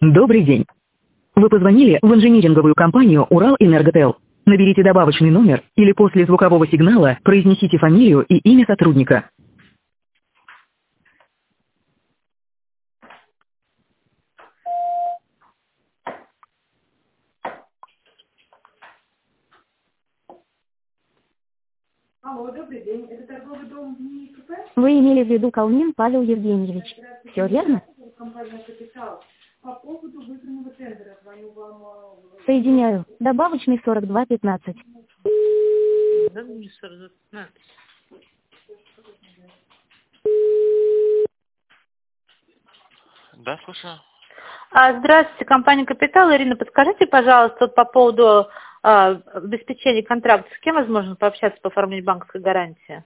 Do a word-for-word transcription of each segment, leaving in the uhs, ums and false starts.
Добрый день. Вы позвонили в инжиниринговую компанию «Уралэнерготел». Наберите добавочный номер или после звукового сигнала произнесите фамилию и имя сотрудника. Алло, добрый день. Это торговый дом НИИКП? Вы имели в виду Калнин Павел Евгеньевич. Все верно? Компания «Капитал». По поводу выигранного тендера звоню вам. э, Соединяю. Добавочный сорок два пятнадцать. Да, мне сорок два пятнадцать. Да, слушаю. А, здравствуйте, компания «Капитал». Ирина, подскажите, пожалуйста, вот по поводу а, обеспечения контракта. С кем возможно пообщаться по оформлению банковской гарантии?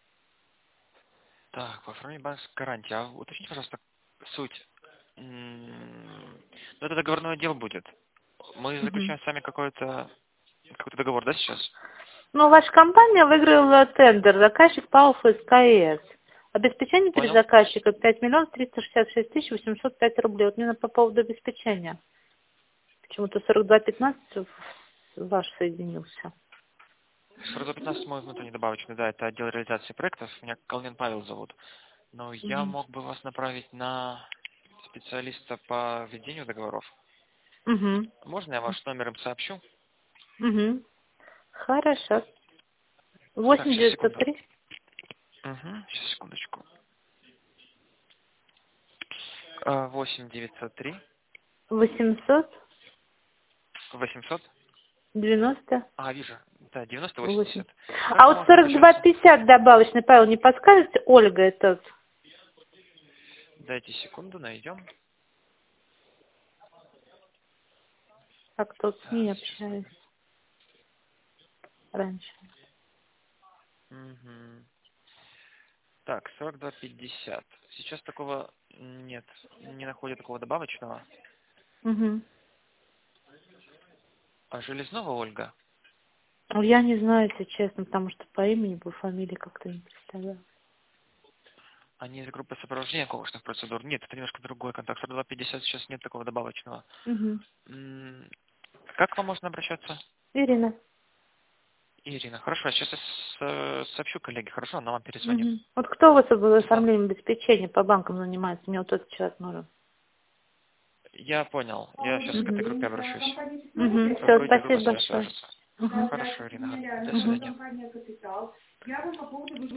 Так, по оформлению банковской гарантии. А уточните, пожалуйста, суть. М, Ну, это договорной отдел будет. Мы Мгм. заключаем с вами какой-то какой-то договор, да, сейчас? Ну, ваша компания выиграла тендер. Заказчик ПАО СКС. Обеспечение перед Понял. заказчиком пять миллионов триста шестьдесят шесть тысяч восемьсот пять рублей. Вот мне по поводу обеспечения. Почему-то сорок два пятнадцать ваш соединился. сорок два пятнадцать мой внутренний добавочный, да, это отдел реализации проектов. Меня Калнин Павел зовут. Но я Угу. мог бы вас направить на специалиста по ведению договоров. Угу. Можно я ваш номер им сообщу? Угу. Хорошо. Так, восемь сейчас, девятьсот секунду. три Угу, сейчас, секундочку. А, восемь девятьсот три восемьсот восемьсот. девяносто А, вижу. Да, девяносто восемь. восемьдесят. А Как вот можно сорок два обращаться? пятьдесят добавочный, Павел, не подскажете? Ольга, это Дайте секунду, найдем. как-то вот с Так, ней сейчас общаюсь найдем. раньше. Мгм. Так, сорок два пятьдесят. Сейчас такого нет, не находят такого добавочного. Угу. А Железнова Ольга? Ну, я не знаю, если честно, потому что по имени, по фамилии как-то не представляю. Они из группы сопровождения конкурсных процедур. Нет, это немножко другой контакт. сорок два пятьдесят сейчас нет такого добавочного. Угу. М, Как к вам можно обращаться? Ирина. Ирина, хорошо, сейчас я с- э, сообщу коллеге, хорошо, она вам перезвонит. Угу. Вот кто у вас Ладно, оформлением обеспечения по банкам занимается? Мне вот этот человек нужен. я понял. Я Алло, сейчас к добрый этой Угу. группе день. Да, обращусь. компания Угу. «Технология». Все, Руководитель группы спасибо с вами большое. свяжется. Угу. Да, Хорошо, здравствуйте, Ирина, меня до Ляля. Угу. свидания. Компания «Капитал». Я вам по поводу